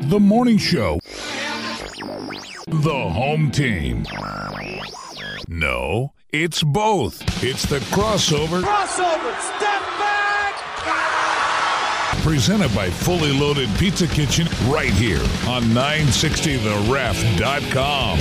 The morning show. The home team. No, it's both. It's the crossover. Step back! Presented by Fully Loaded Pizza Kitchen right here on 960theref.com.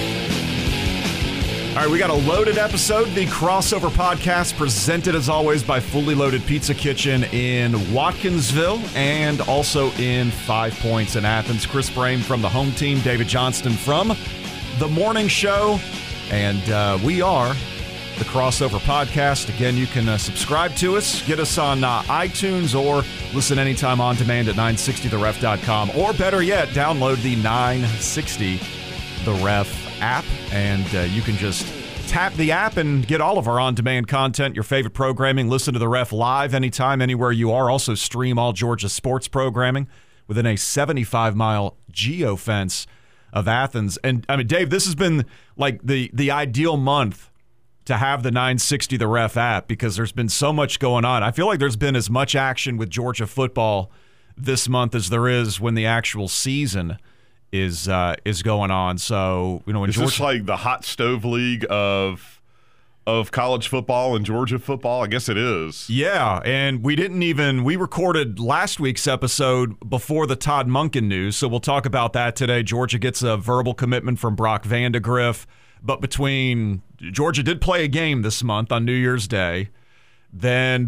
All right, we got a loaded episode. The Crossover Podcast presented, as always, by Fully Loaded Pizza Kitchen in Watkinsville and also in 5 Points in Athens. Chris Brame from the home team, David Johnston from the morning show, and we are the Crossover Podcast. Again, you can subscribe to us, get us on iTunes, or listen anytime on demand at 960theref.com, or better yet, download the 960 The Ref app, and you can just tap the app and get all of our on-demand content, your favorite programming. Listen to The Ref live anytime, anywhere you are. Also stream all Georgia sports programming within a 75-mile geofence of Athens. And, I mean, Dave, this has been like the ideal month to have the 960 The Ref app because there's been so much going on. I feel like there's been as much action with Georgia football this month as there is when the actual season is going on. So, you know, is this like the hot stove league of college football and Georgia football? I guess it is. Yeah, and we recorded last week's episode before the Todd Monken news, so we'll talk about that today. Georgia gets a verbal commitment from Brock Vandagriff, but Georgia did play a game this month on New Year's Day. Then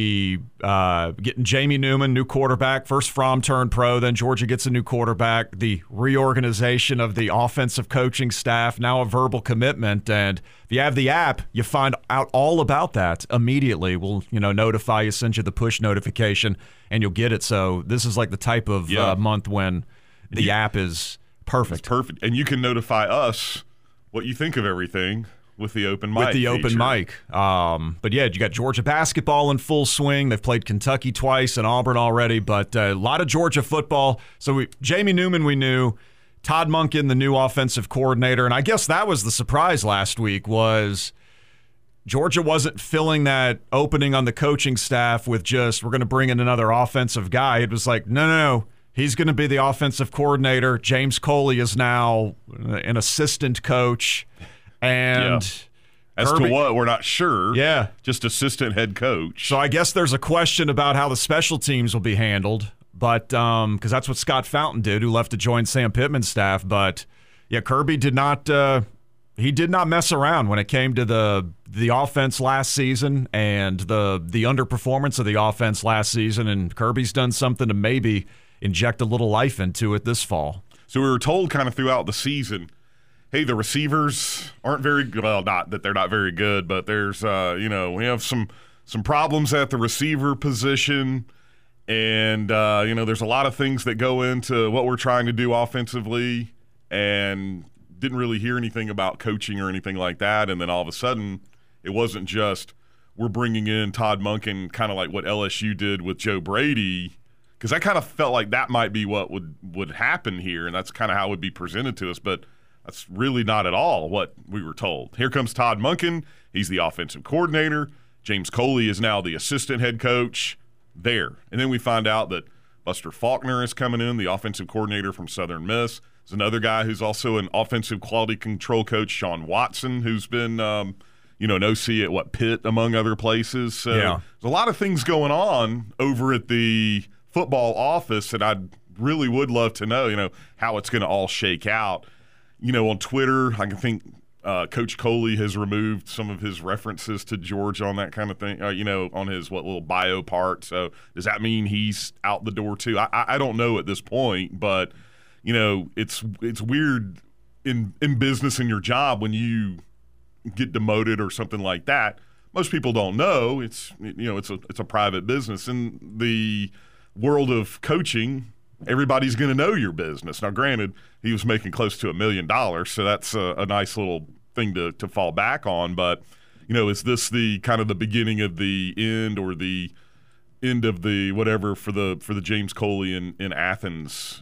getting Jamie Newman, new quarterback, first Fromm turned pro. Then Georgia gets a new quarterback. The reorganization of the offensive coaching staff, now a verbal commitment. And if you have the app, you find out all about that immediately. We'll notify you, send you the push notification, and you'll get it. So this is like the type of month when the app is perfect. It's perfect, and you can notify us what you think of everything. With the open mic. But yeah, you got Georgia basketball in full swing. They've played Kentucky twice and Auburn already, but a lot of Georgia football. So Jamie Newman we knew, Todd Monken, the new offensive coordinator, and I guess that was the surprise last week was Georgia wasn't filling that opening on the coaching staff with just, we're going to bring in another offensive guy. It was like, no. He's going to be the offensive coordinator. James Coley is now an assistant coach. And as Kirby, to what, we're not sure. Yeah. Just assistant head coach. So I guess there's a question about how the special teams will be handled, but because that's what Scott Fountain did, who left to join Sam Pittman's staff. But yeah, Kirby did not mess around when it came to the offense last season and the underperformance of the offense last season. And Kirby's done something to maybe inject a little life into it this fall. So we were told kind of throughout the season, hey, the receivers aren't very good. Well, not that they're not very good, but there's, we have some problems at the receiver position. And, there's a lot of things that go into what we're trying to do offensively, and didn't really hear anything about coaching or anything like that. And then all of a sudden, it wasn't just we're bringing in Todd Monken, kind of like what LSU did with Joe Brady, because I kind of felt like that might be what would happen here, and that's kind of how it would be presented to us. But that's really not at all what we were told. Here comes Todd Monken. He's the offensive coordinator. James Coley is now the assistant head coach there. And then we find out that Buster Faulkner is coming in, the offensive coordinator from Southern Miss. There's another guy who's also an offensive quality control coach, Sean Watson, who's been, an OC at Pitt, among other places. So There's a lot of things going on over at the football office that I really would love to know, how it's going to all shake out. On Twitter, I think Coach Coley has removed some of his references to Georgia on that kind of thing, on his little bio part. So does that mean he's out the door too? I don't know at this point, but, it's weird in business in your job when you get demoted or something like that. Most people don't know. It's a private business. In the world of coaching, everybody's going to know your business. Now, granted, he was making close to $1 million, so that's a nice little thing to fall back on. But, is this the kind of the beginning of the end, or the end of the whatever for the James Coley in Athens,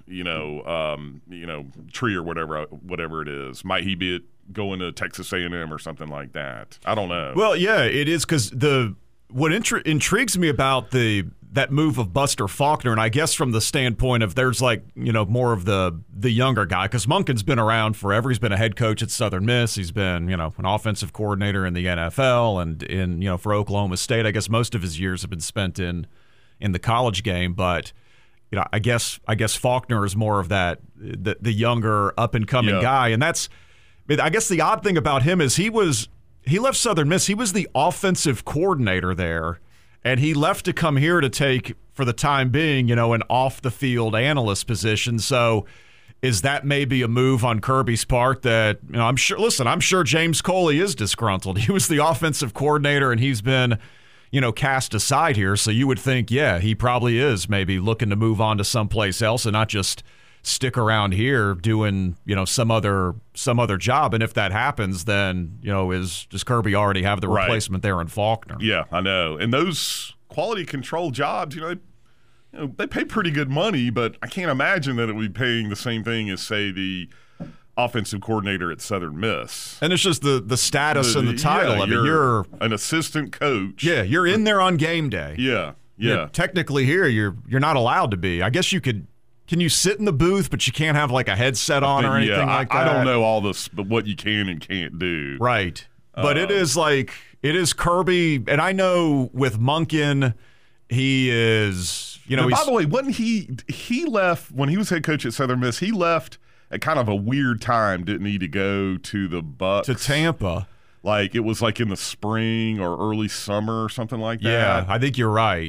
tree or whatever it is? Might he be going to Texas A&M or something like that? I don't know. Well, yeah, it is, because what intrigues me about the that move of Buster Faulkner, and I guess from the standpoint of there's more of the younger guy, because Monken's been around forever. He's been a head coach at Southern Miss. He's been an offensive coordinator in the NFL and for Oklahoma State. I guess most of his years have been spent in the college game, but I guess Faulkner is more of that the younger up and coming guy, and that's I guess the odd thing about him is he left Southern Miss. He was the offensive coordinator there. And he left to come here to take, for the time being, an off-the-field analyst position. So is that maybe a move on Kirby's part that, I'm sure James Coley is disgruntled. He was the offensive coordinator, and he's been, cast aside here. So you would think, he probably is maybe looking to move on to someplace else and not just stick around here doing, some other job. And if that happens, then, does Kirby already have the replacement there in Faulkner? Yeah, I know. And those quality control jobs, they pay pretty good money, but I can't imagine that it would be paying the same thing as, say, the offensive coordinator at Southern Miss. And it's just the status and the title. I mean, you're an assistant coach. Yeah, you're in there on game day. Yeah. Technically here, you're not allowed to be. I guess you could. Can you sit in the booth, but you can't have like a headset on or anything like that? I don't know all this, but what you can and can't do. Right. But it is Kirby, and I know with Monken, he is, by the way, wasn't he left when he was head coach at Southern Miss, he left at kind of a weird time, didn't he, to go to the Bucks? To Tampa. Like it was like in the spring or early summer or something like that. Yeah, I think you're right.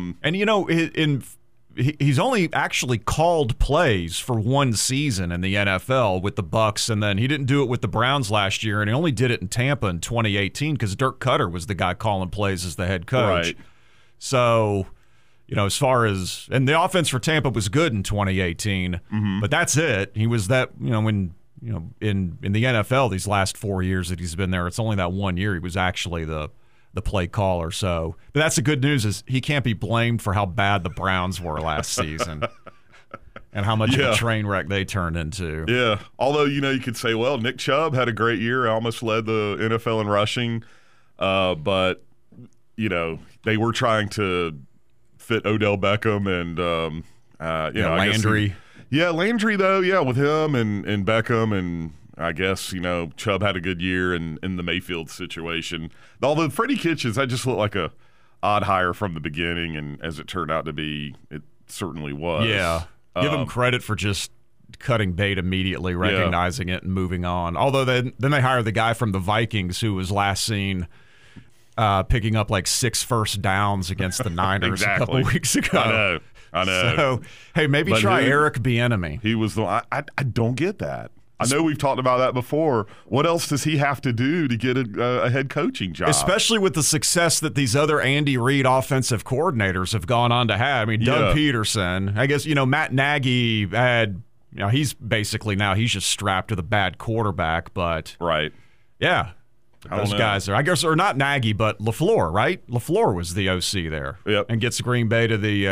And he's only actually called plays for one season in the NFL with the Bucks, and then he didn't do it with the Browns last year, and he only did it in Tampa in 2018 because Dirk Cutter was the guy calling plays as the head coach. Right. So, as far as – and the offense for Tampa was good in 2018, but that's it. He was that when in the NFL these last 4 years that he's been there, it's only that 1 year he was actually the play caller. So, but that's the good news is he can't be blamed for how bad the Browns were last season and how much of a train wreck they turned into. Yeah. Although, you could say, well, Nick Chubb had a great year, almost led the NFL in rushing. But, they were trying to fit Odell Beckham and, Landry. Landry, though, with him and Beckham and I guess, Chubb had a good year in the Mayfield situation. Although Freddie Kitchens, that just looked like a odd hire from the beginning, and as it turned out to be, it certainly was. Yeah. Give him credit for just cutting bait immediately, recognizing it, and moving on. Although then they hired the guy from the Vikings who was last seen picking up like 6 first downs against the Niners a couple weeks ago. I know. So, hey, maybe try Eric Bieniemy. He was I don't get that. I know we've talked about that before. What else does he have to do to get a head coaching job? Especially with the success that these other Andy Reid offensive coordinators have gone on to have. I mean, Doug Peterson. I guess, Matt Nagy had, he's basically now he's just strapped to the bad quarterback. But, yeah, those guys are, I guess, or not Nagy, but LaFleur, right? LaFleur was the OC there. Yep. And gets Green Bay to the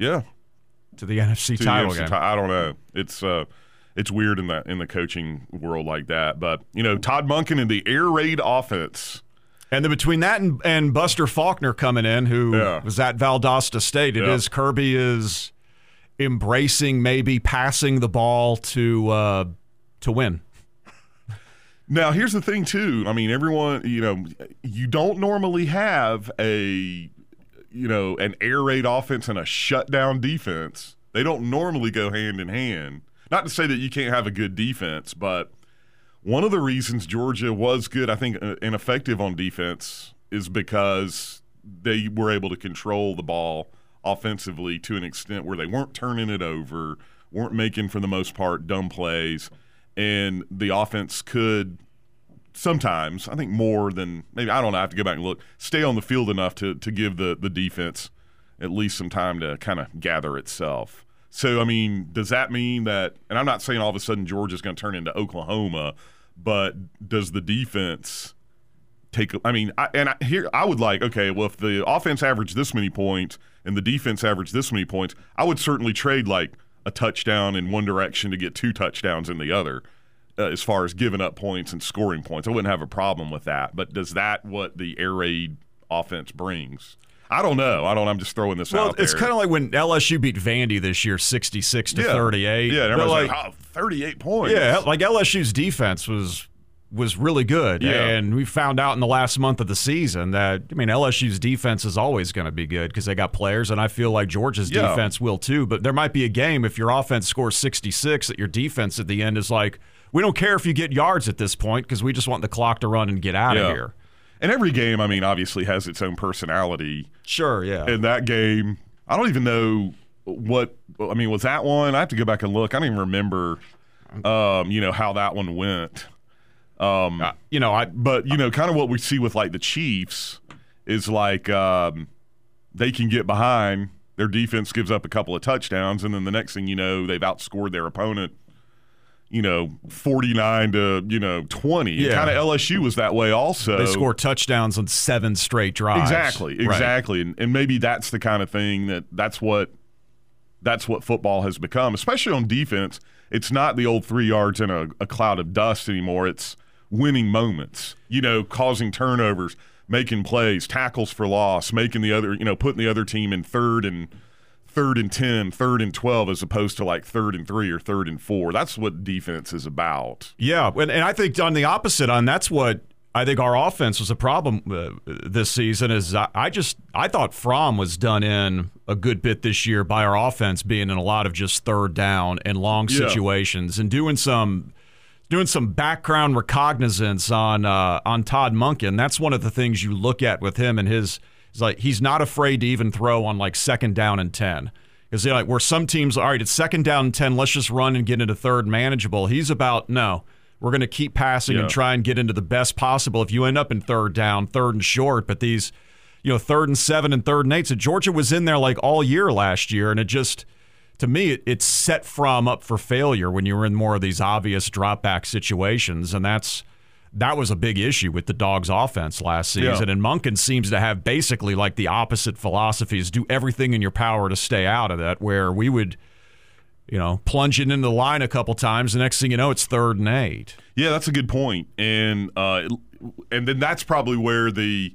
NFC title game. I don't know. It's weird in the coaching world like that. But, Todd Monken and the air raid offense. And then between that and Buster Faulkner coming in, who was at Valdosta State, it is Kirby is embracing maybe passing the ball to win. Now, here's the thing, too. I mean, everyone, you don't normally have an air raid offense and a shutdown defense. They don't normally go hand in hand. Not to say that you can't have a good defense, but one of the reasons Georgia was good, I think, and effective on defense is because they were able to control the ball offensively to an extent where they weren't turning it over, weren't making, for the most part, dumb plays, and the offense could sometimes, I think more than maybe, I don't know, I have to go back and look, stay on the field enough to give the defense at least some time to kind of gather itself. So, I mean, does that mean that – and I'm not saying all of a sudden Georgia's going to turn into Oklahoma, but does the defense take – I mean, I would like, okay, well, if the offense averaged this many points and the defense averaged this many points, I would certainly trade like a touchdown in one direction to get 2 touchdowns in the other as far as giving up points and scoring points. I wouldn't have a problem with that. But does that what the air raid offense brings? I don't know. I'm just throwing this out there. It's kind of like when LSU beat Vandy this year, 66-38. Yeah, and everybody's like, 38 points. Yeah, like LSU's defense was really good. Yeah. And we found out in the last month of the season that, LSU's defense is always going to be good because they got players, and I feel like Georgia's defense will too. But there might be a game if your offense scores 66 that your defense at the end is like, we don't care if you get yards at this point because we just want the clock to run and get out of here. And every game, obviously has its own personality. Sure, yeah. In that game, I don't even know was that one? I have to go back and look. I don't even remember, how that one went. But kind of what we see with like the Chiefs is like they can get behind, their defense gives up a couple of touchdowns, and then the next thing you know, they've outscored their opponent, 49 to 20. Yeah. Kind of LSU was that way also. They score touchdowns on 7 straight drives. Exactly. Right. And maybe that's the kind of thing that's what football has become, especially on defense. It's not the old 3 yards in a cloud of dust anymore. It's winning moments, causing turnovers, making plays, tackles for loss, making the other, putting the other team in third and 10, 3rd and 12, as opposed to like 3rd and 3 or 3rd and 4. That's what defense is about. Yeah, and I think on the opposite end, that's what I think our offense was a problem this season. Is I thought Fromm was done in a good bit this year by our offense being in a lot of just third down and long situations and doing some background recognizance on Todd Monken. That's one of the things you look at with him and his. It's like he's not afraid to even throw on like 2nd down and 10. Because they're like, where some teams, all right, it's 2nd down and 10, let's just run and get into 3rd manageable. He's about, no, we're going to keep passing and try and get into the best possible. If you end up in 3rd down, 3rd and short, but these, 3rd and 7 and 3rd and 8. So Georgia was in there like all year last year, and it just, to me, it set Fromm up for failure when you were in more of these obvious drop back situations, and that was a big issue with the Dogs' offense last season. And Monken seems to have basically like the opposite philosophies. Do everything in your power to stay out of that, where we would, plunge it into the line a couple times. The next thing you know, it's 3rd and 8. Yeah, that's a good point. And then that's probably where the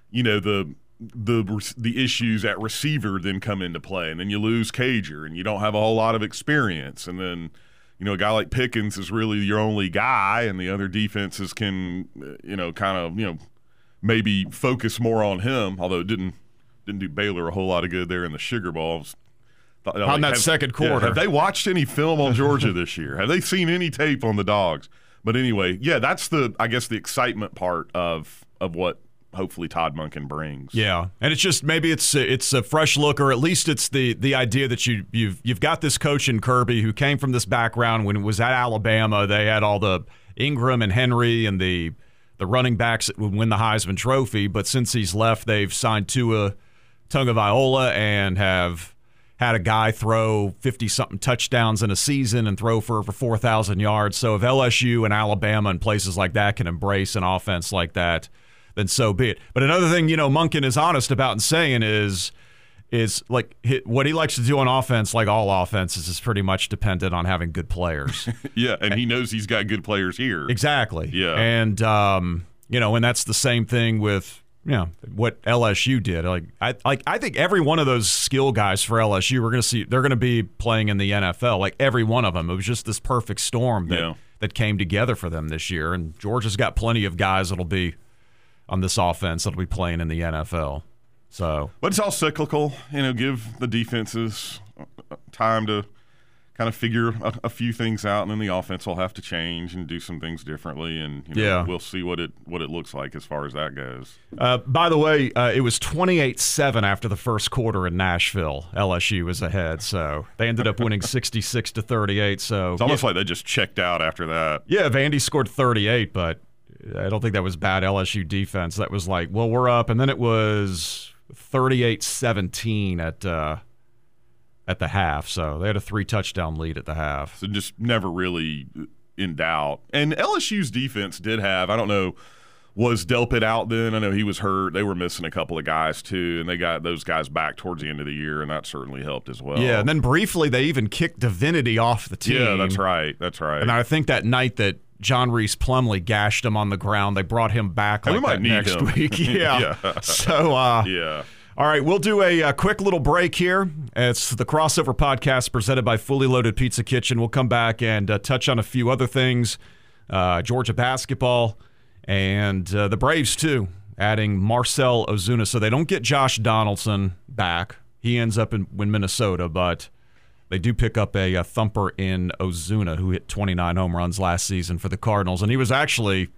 issues at receiver then come into play. And then you lose Cager, and you don't have a whole lot of experience. And then a guy like Pickens is really your only guy, and the other defenses can, maybe focus more on him. Although it didn't do Baylor a whole lot of good there in the Sugar Bowl. On that second quarter. Yeah, have they watched any film on Georgia this year? Have they seen any tape on the Dogs? But anyway, that's the excitement part of what hopefully Todd Monken brings. Yeah, and it's just maybe it's a fresh look, or at least it's the idea that you've got this coach in Kirby who came from this background. When it was at Alabama, they had all the Ingram and Henry and the running backs that would win the Heisman Trophy. But since he's left, they've signed Tua Tagovailoa and have had a guy throw 50-something touchdowns in a season and throw for over 4,000 yards. So if LSU and Alabama and places like that can embrace an offense like that, then so be it. But another thing, Monken is honest about and saying is like what he likes to do on offense, like all offenses, is pretty much dependent on having good players. Yeah, and he knows he's got good players here. Exactly. Yeah. And, and that's the same thing with, what LSU did. I think every one of those skill guys for LSU, they're going to be playing in the NFL, like every one of them. It was just this perfect storm that came together for them this year. And Georgia's got plenty of guys that'll be on this offense that'll be playing in the NFL. So, but it's all cyclical. Give the defenses time to kind of figure a few things out, and then the offense will have to change and do some things differently, and we'll see what it looks like as far as that goes. By the way, it was 28-7 after the first quarter in Nashville. LSU was ahead, so they ended up winning 66-38. So it's almost like they just checked out after that. Yeah, Vandy scored 38, but I don't think that was bad LSU defense. That was like, well, we're up, and then it was 38-17 at the half. So they had a 3-touchdown lead at the half. So just never really in doubt. And LSU's defense did have, I don't know, was Delpit out then? I know he was hurt. They were missing a couple of guys too, and they got those guys back towards the end of the year, and that certainly helped as well. Yeah, and then briefly they even kicked Divinity off the team. Yeah, that's right. And I think that night that John Reese Plumlee gashed him on the ground, they brought him back like that next week. Yeah. So, All right, we'll do a quick little break here. It's the Crossover Podcast presented by Fully Loaded Pizza Kitchen. We'll come back and touch on a few other things, Georgia basketball, and the Braves, too, adding Marcell Ozuna. So they don't get Josh Donaldson back. He ends up in Minnesota, but they do pick up a thumper in Ozuna, who hit 29 home runs last season for the Cardinals. And he was actually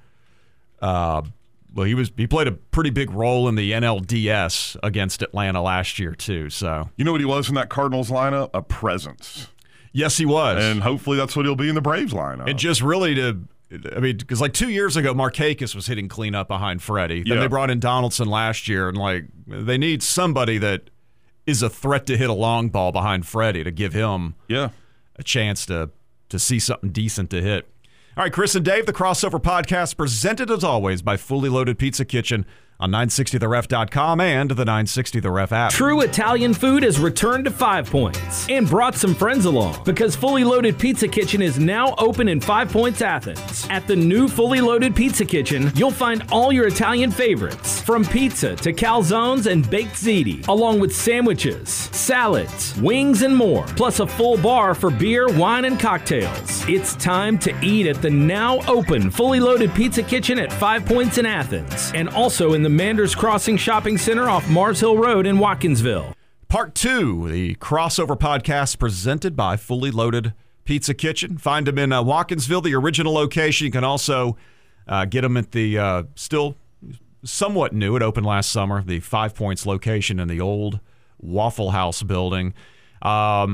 he played a pretty big role in the NLDS against Atlanta last year, too. So you know what he was in that Cardinals lineup? A presence. Yes, he was. And hopefully that's what he'll be in the Braves lineup. And just really because like 2 years ago, Markakis was hitting cleanup behind Freddie. Then they brought in Donaldson last year, and like they need somebody that is a threat to hit a long ball behind Freddie to give him a chance to see something decent to hit. All right, Chris and Dave, the Crossover Podcast, presented as always by Fully Loaded Pizza Kitchen on 960theref.com and the 960theref app. True Italian food has returned to 5 Points and brought some friends along because Fully Loaded Pizza Kitchen is now open in 5 Points, Athens. At the new Fully Loaded Pizza Kitchen, you'll find all your Italian favorites, from pizza to calzones and baked ziti, along with sandwiches, salads, wings, and more, plus a full bar for beer, wine, and cocktails. It's time to eat at the now open Fully Loaded Pizza Kitchen at 5 Points in Athens, and also in the Manders Crossing Shopping Center off Mars Hill Road in Watkinsville. Part 2, the Crossover Podcast presented by Fully Loaded Pizza Kitchen. Find them in Watkinsville, the original location. You can also get them at the still somewhat new, it opened last summer, the 5 Points location in the old Waffle House building. I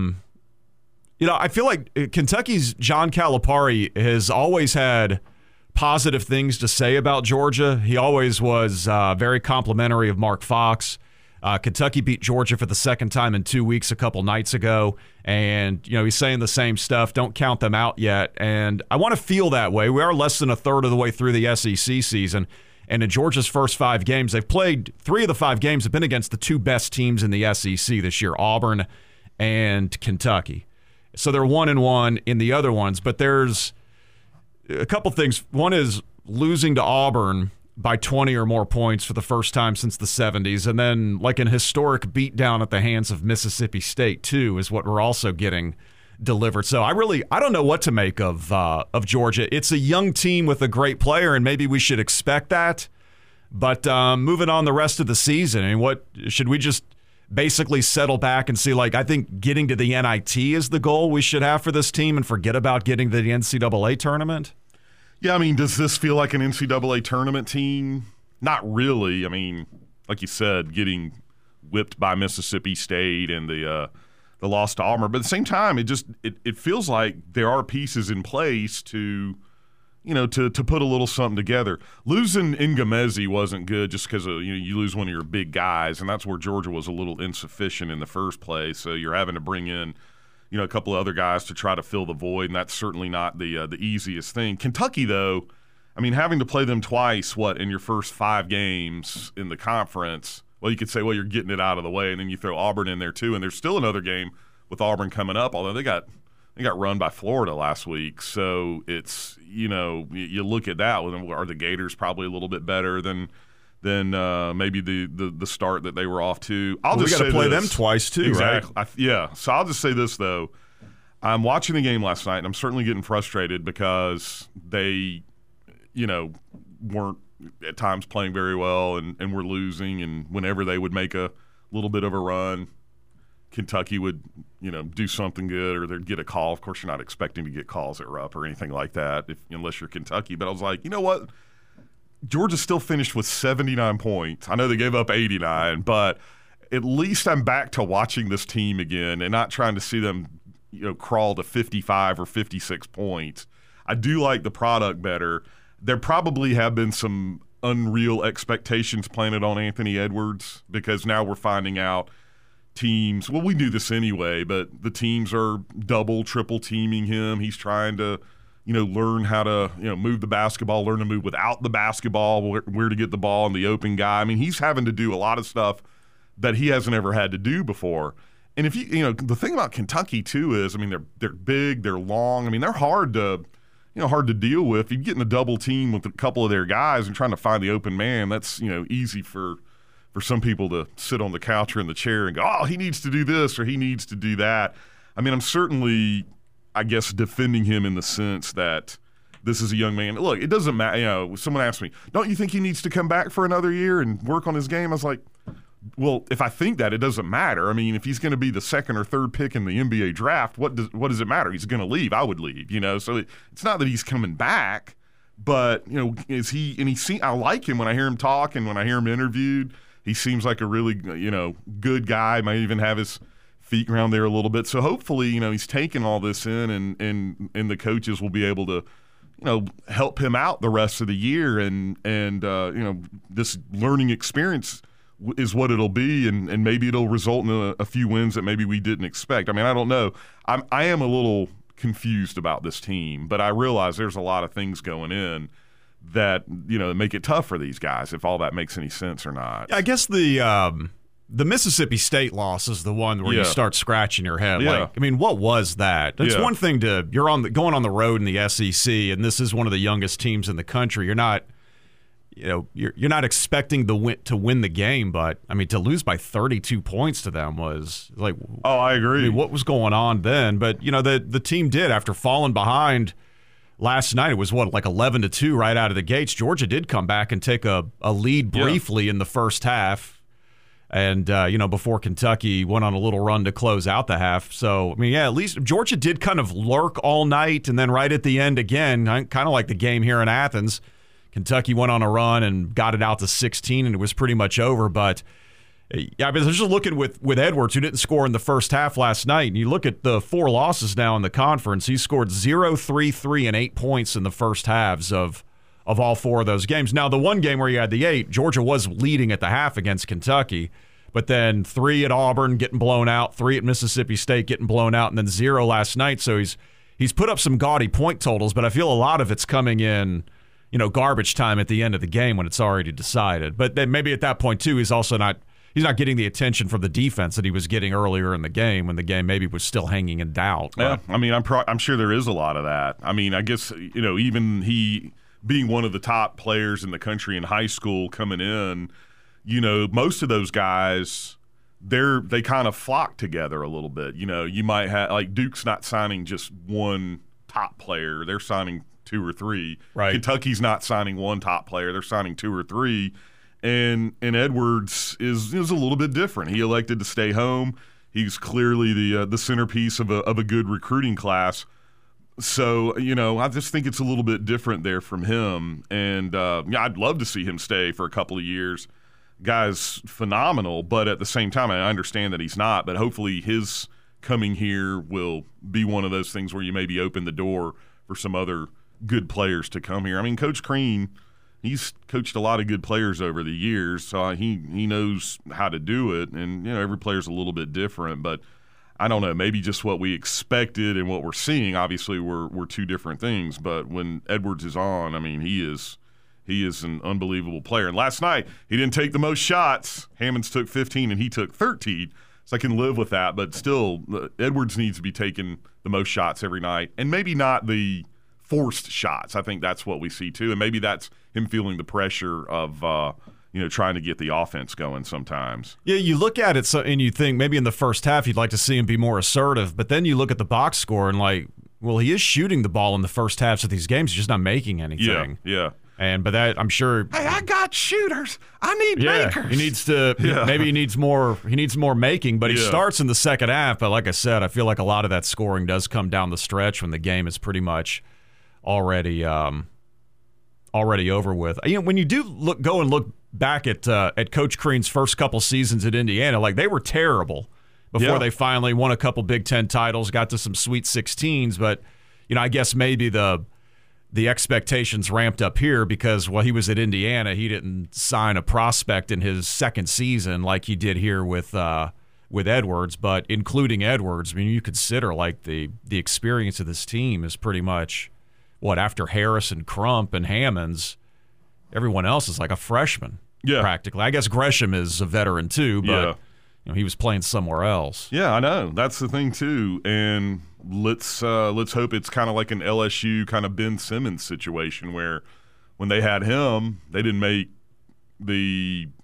feel like Kentucky's John Calipari has always had positive things to say about Georgia. He always was very complimentary of Mark Fox. Kentucky beat Georgia for the second time in 2 weeks a couple nights ago, and he's saying the same stuff. Don't count them out yet, and I want to feel that way. We are less than a third of the way through the SEC season, and in Georgia's first 5 games, they've played 3 of the 5 games have been against the 2 best teams in the SEC this year, Auburn and Kentucky. So they're 1-1 in the other ones, but there's a couple things. One is losing to Auburn by 20 or more points for the first time since the 70s, and then like an historic beatdown at the hands of Mississippi State, too, is what we're also getting delivered. So I don't know what to make of Georgia. It's a young team with a great player, and maybe we should expect that. But moving on the rest of the season, I mean, what should we just basically settle back and see, I think getting to the NIT is the goal we should have for this team and forget about getting to the NCAA tournament? Yeah, I mean, does this feel like an NCAA tournament team? Not really. I mean, like you said, getting whipped by Mississippi State and the loss to Auburn. But at the same time, it feels like there are pieces in place to put a little something together. Losing Ngamezi wasn't good just because you lose one of your big guys, and that's where Georgia was a little insufficient in the first place. So you're having to bring in a couple of other guys to try to fill the void, and that's certainly not the easiest thing. Kentucky, though, I mean, having to play them twice, in your first 5 games in the conference, well, you could say, you're getting it out of the way, and then you throw Auburn in there too, and there's still another game with Auburn coming up, although they got run by Florida last week. So it's, you look at that, are the Gators probably a little bit better than maybe the start that they were off to? We got to play them twice too, exactly. Right? So I'll just say this, though. I'm watching the game last night, and I'm certainly getting frustrated because they, weren't at times playing very well and were losing, and whenever they would make a little bit of a run, Kentucky would, do something good, or they'd get a call. Of course, you're not expecting to get calls at Rupp or anything like that unless you're Kentucky. But I was like, you know what? Georgia still finished with 79 points. I know they gave up 89, but at least I'm back to watching this team again and not trying to see them, crawl to 55 or 56 points. I do like the product better. There probably have been some unreal expectations planted on Anthony Edwards because now we're finding out teams, we knew this anyway, but the teams are double, triple teaming him. He's trying to, learn how to, move the basketball, learn to move without the basketball, where to get the ball and the open guy. I mean, he's having to do a lot of stuff that he hasn't ever had to do before. And if the thing about Kentucky too is, I mean, they're big, they're long. I mean, they're hard to deal with. If you get in a double team with a couple of their guys and trying to find the open man, that's, easy for for some people to sit on the couch or in the chair and go, oh, he needs to do this or he needs to do that. I mean, I'm certainly, I guess, defending him in the sense that this is a young man. Look, it doesn't matter. You know, someone asked me, don't you think he needs to come back for another year and work on his game? I was like, well, if I think that, it doesn't matter. I mean, if he's going to be the second or third pick in the NBA draft, what does it matter? He's going to leave. I would leave, you know. So it's not that he's coming back, but, you know, I like him when I hear him talk and when I hear him interviewed. He seems like a really, you know, good guy. Might even have his feet around there a little bit. So hopefully, you know, he's taking all this in and the coaches will be able to, you know, help him out the rest of the year and you know, this learning experience is what it'll be, and maybe it'll result in a few wins that maybe we didn't expect. I mean, I don't know. I am a little confused about this team, but I realize there's a lot of things going in that, you know, make it tough for these guys, if all that makes any sense or not. I guess the Mississippi State loss is the one where you start scratching your head. Yeah. Like, I mean, what was that? It's one thing you're going on the road in the SEC, and this is one of the youngest teams in the country. You're not, you know, you're not expecting to win the game, but I mean, to lose by 32 points to them was like, oh, I agree. I mean, what was going on then? But you know, the team did, after falling behind last night. It was like 11-2 right out of the gates. Georgia did come back and take a lead briefly in the first half, and you know, before Kentucky went on a little run to close out the half. So I mean, yeah, at least Georgia did kind of lurk all night, and then right at the end again, kind of like the game here in Athens, Kentucky went on a run and got it out to 16, and it was pretty much over. But yeah, I was just looking with Edwards, who didn't score in the first half last night, and you look at the 4 losses now in the conference. He scored 0, 3, 3, and 8 points in the first halves of all 4 of those games. Now, the one game where you had the 8, Georgia was leading at the half against Kentucky, but then 3 at Auburn getting blown out, 3 at Mississippi State getting blown out, and then 0 last night. So he's put up some gaudy point totals, but I feel a lot of it's coming in, you know, garbage time at the end of the game when it's already decided. But then maybe at that point too, he's not getting the attention from the defense that he was getting earlier in the game, when the game maybe was still hanging in doubt. Yeah, I mean, I'm sure there is a lot of that. I mean, I guess, you know, even he being one of the top players in the country in high school coming in, you know, most of those guys, they kind of flock together a little bit. You know, you might have, like, Duke's not signing just one top player; they're signing 2 or 3. Right. Kentucky's not signing one top player; they're signing 2 or 3. And Edwards is a little bit different. He elected to stay home. He's clearly the centerpiece of a good recruiting class. So, you know, I just think it's a little bit different there from him. And yeah, I'd love to see him stay for a couple of years. Guy's phenomenal, but at the same time, I understand that he's not. But hopefully his coming here will be one of those things where you maybe open the door for some other good players to come here. I mean, Coach Crean, he's coached a lot of good players over the years, so he knows how to do it. And, you know, every player's a little bit different, but I don't know, maybe just what we expected and what we're seeing obviously were 2 different things. But when Edwards is on, I mean, he is an unbelievable player. And last night, he didn't take the most shots. Hammonds took 15 and he took 13. So I can live with that, but still, Edwards needs to be taking the most shots every night, and maybe not the forced shots. I think that's what we see too, and maybe that's him feeling the pressure of you know, trying to get the offense going sometimes. Yeah, you look at it and you think maybe in the first half you'd like to see him be more assertive, but then you look at the box score and like, well, he is shooting the ball in the first halves of these games, he's just not making anything. Yeah. But that, I'm sure. Hey, I got shooters. I need makers. He needs to. Maybe he needs more. He needs more making. But he starts in the second half. But like I said, I feel like a lot of that scoring does come down the stretch when the game is pretty much already over with. You know, when you do go and look back at Coach Crean's first couple seasons at Indiana, like, they were terrible before they finally won a couple Big Ten titles, got to some Sweet 16s. But you know, I guess maybe the expectations ramped up here because while he was at Indiana, he didn't sign a prospect in his second season like he did here with Edwards. But including Edwards, I mean, you consider like the experience of this team is pretty much after Harris and Crump and Hammonds, everyone else is like a freshman practically. I guess Gresham is a veteran too, but you know, he was playing somewhere else. Yeah, I know. That's the thing too. And let's hope it's kind of like an LSU kind of Ben Simmons situation where when they had him, they didn't make the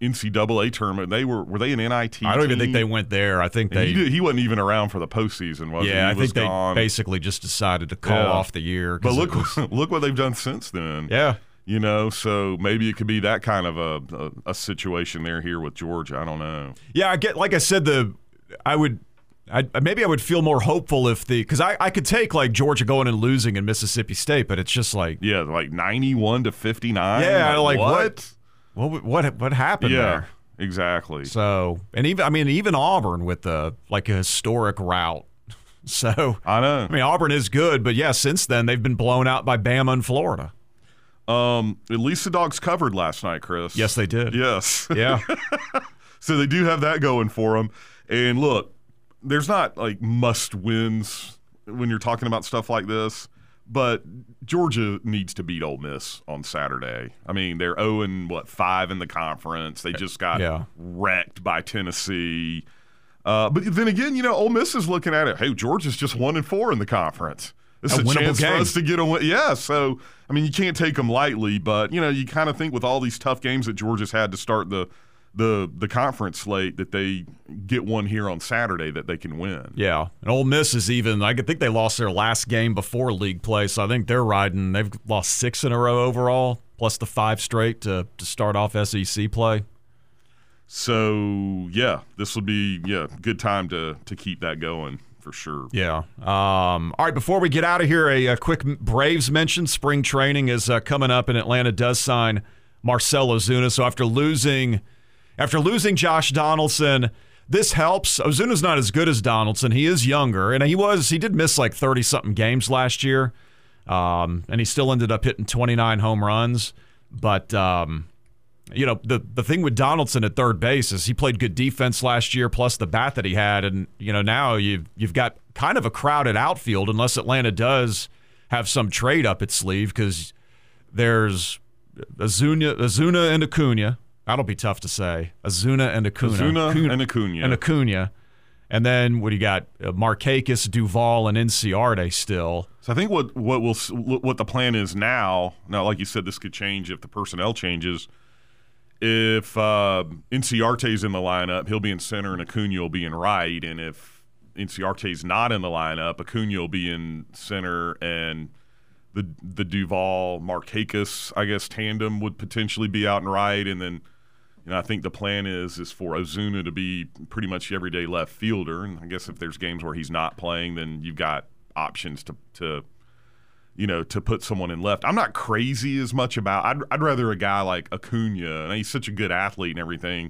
NCAA tournament. Were they an NIT? I don't even think team? they went there. I think he wasn't even around for the postseason, was he? Yeah, I think gone. they basically just decided to call off the year. But look what they've done since then. Yeah. So maybe it could be that kind of a situation there here with Georgia. I don't know. Yeah, like I said, I would feel more hopeful if because I could take like Georgia going and losing in Mississippi State, but it's just like 91-59. Yeah, like what? What happened there? Exactly. So, and even Auburn with a historic rout. So I know. Auburn is good, but since then they've been blown out by Bama and Florida. At least the Dogs covered last night, Chris. Yes, they did. Yes. Yeah. So they do have that going for them. And look, there's not must wins when you're talking about stuff like this, but Georgia needs to beat Ole Miss on Saturday. They're 0-5 in the conference. They just got wrecked by Tennessee. But then again, Ole Miss is looking at it. Hey, Georgia's just 1-4 in the conference. This is a chance for us to get a win. Yeah, so you can't take them lightly, but you kind of think with all these tough games that Georgia's had to start the conference slate that they get one here on Saturday that they can win. Yeah, and Ole Miss is I think they lost their last game before league play, so I think they've lost 6 in a row overall, plus the 5 straight to start off SEC play. So this will be good time to keep that going. For sure. Yeah. All right, before we get out of here, a quick Braves mention. Spring training is coming up, and Atlanta does sign Marcell Ozuna. So after losing Josh Donaldson, this helps. Ozuna's not as good as Donaldson. He is younger, and he did miss 30-something games last year, and he still ended up hitting 29 home runs. But the thing with Donaldson at third base is he played good defense last year, plus the bat that he had, and now you've got kind of a crowded outfield unless Atlanta does have some trade up its sleeve, because there's Ozuna and Acuna. That'll be tough to say. Ozuna and Acuna. And then what do you got? Markakis, Duvall, and Inciarte still. So I think what the plan is now, like you said, this could change if the personnel changes. If Inciarte's in the lineup, he'll be in center and Acuna will be in right. And if Inciarte's not in the lineup, Acuna will be in center, and the Duvall Markakis, I guess, tandem would potentially be out in right. And then, I think the plan is for Ozuna to be pretty much the everyday left fielder. And I guess if there's games where he's not playing, then you've got options to put someone in left. I'm not crazy as much about I'd rather a guy like Acuna, and he's such a good athlete and everything.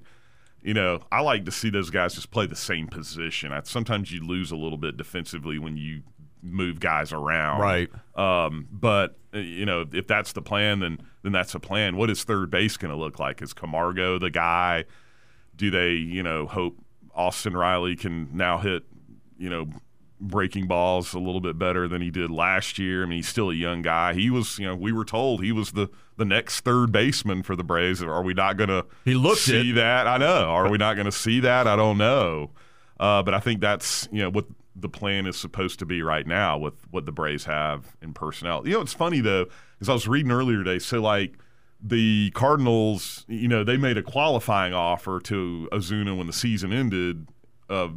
I like to see those guys just play the same position. Sometimes you lose a little bit defensively when you move guys around. Right. But if that's the plan, then that's a plan. What is third base going to look like? Is Camargo the guy? Do they, hope Austin Riley can now hit, breaking balls a little bit better than he did last year? He's still a young guy. He was, we were told he was the next third baseman for the Braves. Are we not going to see that? I know. Are we not going to see that? I don't know. But I think that's, what the plan is supposed to be right now with what the Braves have in personnel. It's funny, though, because I was reading earlier today, so the Cardinals, they made a qualifying offer to Ozuna when the season ended of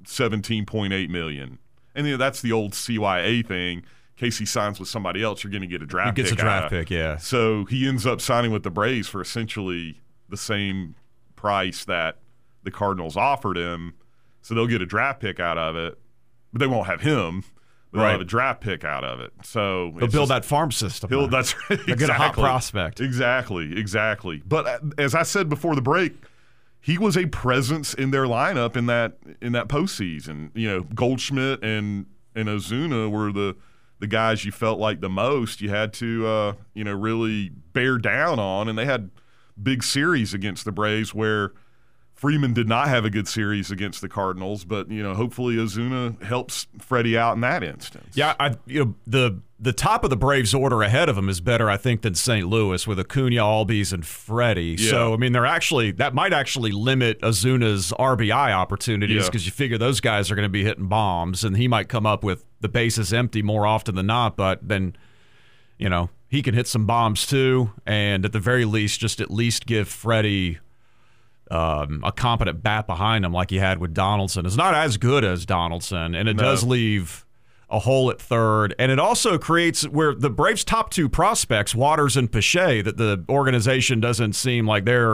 $17.8 million. And that's the old CYA thing. In case he signs with somebody else, you're going to get a draft pick. He gets a draft pick, yeah. So he ends up signing with the Braves for essentially the same price that the Cardinals offered him. So they'll get a draft pick out of it, but they won't have him. They'll have a draft pick out of it. So they'll build that farm system. That's right. Exactly. They'll get a hot prospect. Exactly. But as I said before the break, he was a presence in their lineup in that postseason. Goldschmidt and Ozuna were the guys you felt like the most. You had to really bear down on, and they had big series against the Braves where Freeman did not have a good series against the Cardinals, but hopefully Ozuna helps Freddie out in that instance. Yeah, the top of the Braves order ahead of him is better, I think, than St. Louis with Acuna, Albies, and Freddie. Yeah. So that might actually limit Ozuna's RBI opportunities, because you figure those guys are going to be hitting bombs, and he might come up with the bases empty more often than not. But then, he can hit some bombs too, and at the very least, just at least give Freddie a competent bat behind him like he had with Donaldson. It's not as good as Donaldson, and it does leave a hole at third. And it also creates where the Braves' top two prospects, Waters and Pache, that the organization doesn't seem like they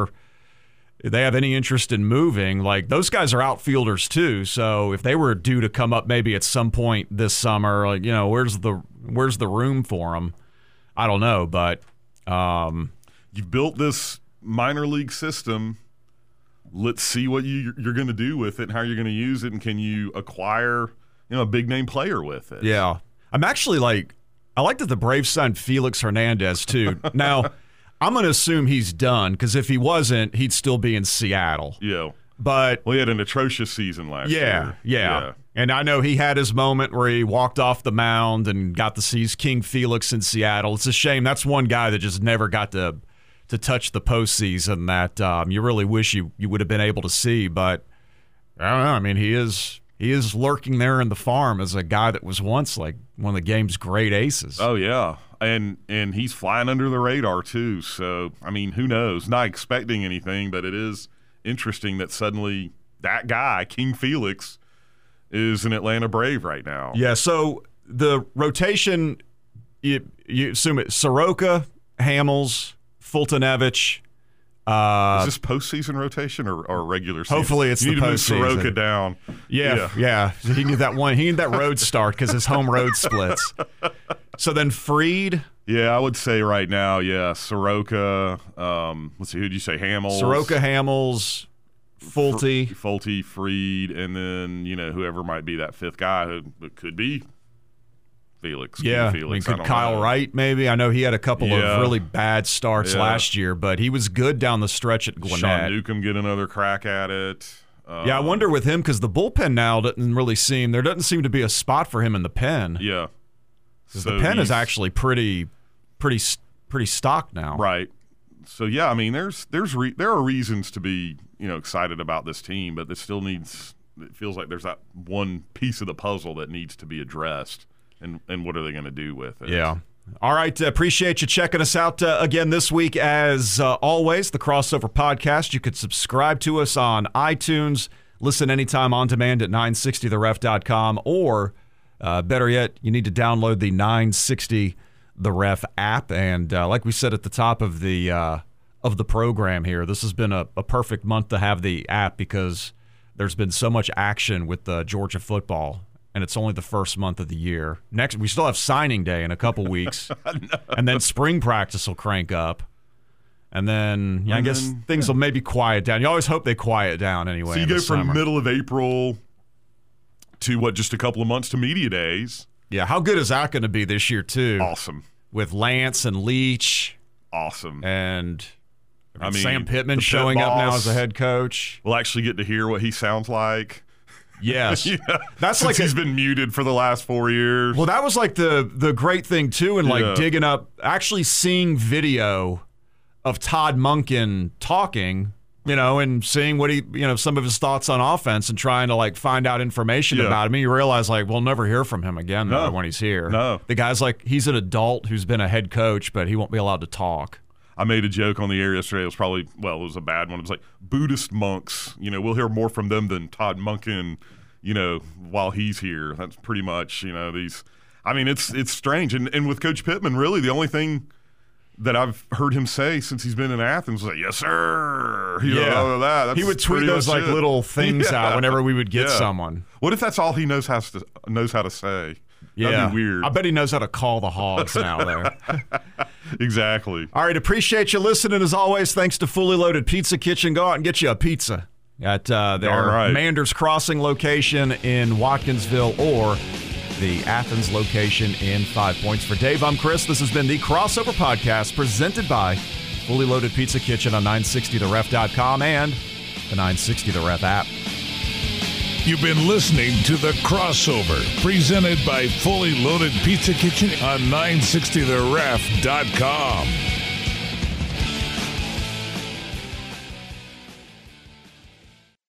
have any interest in moving. Like, those guys are outfielders too. So if they were due to come up maybe at some point this summer, like, where's the room for them? I don't know, but you've built this minor league system. Let's see what you're going to do with it and how you're going to use it, and can you acquire a big name player with it? Yeah, I'm actually I like that the Braves signed Felix Hernandez too. Now, I'm going to assume he's done, because if he wasn't, he'd still be in Seattle. Yeah, but he had an atrocious season last year. Yeah. And I know he had his moment where he walked off the mound and got to see King Felix in Seattle. It's a shame. That's one guy that just never got to touch the postseason that you really wish you would have been able to see. But I don't know. I mean, he is lurking there in the farm as a guy that was once like one of the game's great aces. Oh yeah, and he's flying under the radar too. So I mean, who knows? Not expecting anything, but it is interesting that suddenly that guy, King Felix, is an Atlanta Brave right now. Yeah. So the rotation, you assume it's Soroka, Hamels, Fultonevich. Is this postseason rotation or regular season? Hopefully it's you the need postseason. to move Soroka down. Yeah. So he needed that one. He needed that road start because his home road splits. So then Fried. Yeah, I would say right now, Soroka. Let's see, who did you say? Hamels. Soroka, Hamels, Fulte, Fried, and then whoever might be that fifth guy who could be Felix. Yeah, Felix. I mean, could Kyle Wright maybe? I know he had a couple of really bad starts last year, but he was good down the stretch at Gwinnett. Sean Newcomb get another crack at it. I wonder with him, because the bullpen now there doesn't seem to be a spot for him in the pen. Yeah. So the pen is actually pretty stocked now. Right. So I mean, there are reasons to be excited about this team, but it still needs. It feels like there's that one piece of the puzzle that needs to be addressed. And what are they going to do with it? Yeah. All right. Appreciate you checking us out again this week. As always, the Crossover Podcast. You could subscribe to us on iTunes, listen anytime on demand at 960theref.com, or better yet, you need to download the 960 The Ref app. And like we said at the top of the program here, this has been a perfect month to have the app, because there's been so much action with Georgia football. And it's only the first month of the year. Next, we still have signing day in a couple weeks. And then spring practice will crank up. And then, I guess things will maybe quiet down. You always hope they quiet down anyway. So you go from middle of April to just a couple of months to media days. Yeah, how good is that going to be this year, too? Awesome. With Lance and Leach. Awesome. And I mean, Sam Pittman showing up now as a head coach. We'll actually get to hear what he sounds like. Yes. That's like he's been muted for the last 4 years. Well, that was like the great thing too, and digging up, actually seeing video of Todd Monken talking, and seeing what he, some of his thoughts on offense, and trying to find out information about him. And you realize we'll never hear from him again when he's here. No. The guy's he's an adult who's been a head coach, but he won't be allowed to talk. I made a joke on the air yesterday. It was a bad one. It was like Buddhist monks. We'll hear more from them than Todd Monken, while he's here. That's pretty much, these. I mean, it's strange. And with Coach Pittman, really, the only thing that I've heard him say since he's been in Athens was yes, sir. That's he would tweet those little things out whenever we would get someone. What if that's all he knows how to say? Yeah. That'd be weird. I bet he knows how to call the Hogs now there. Exactly. All right, appreciate you listening as always. Thanks to Fully Loaded Pizza Kitchen. Go out and get you a pizza at their Manders Crossing location in Watkinsville, or the Athens location in 5 Points. For Dave, I'm Chris. This has been the Crossover Podcast presented by Fully Loaded Pizza Kitchen on 960theref.com and the 960 The Ref app. You've been listening to The Crossover, presented by Fully Loaded Pizza Kitchen on 960theref.com.